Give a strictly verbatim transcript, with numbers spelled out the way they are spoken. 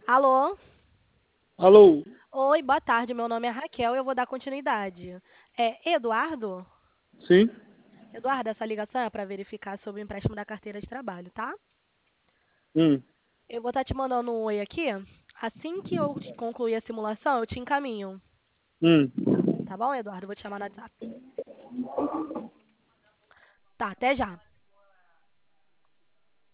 Alô? Alô? Oi, boa tarde. Meu nome é Raquel e eu vou dar continuidade. É Eduardo? Sim? Eduardo, essa ligação é para verificar sobre o empréstimo da carteira de trabalho, tá? Hum, Eu vou estar te mandando um oi aqui. Assim que eu concluir a simulação, eu te encaminho. hum. Tá bom, Eduardo? Vou te chamar no WhatsApp. Tá, até já.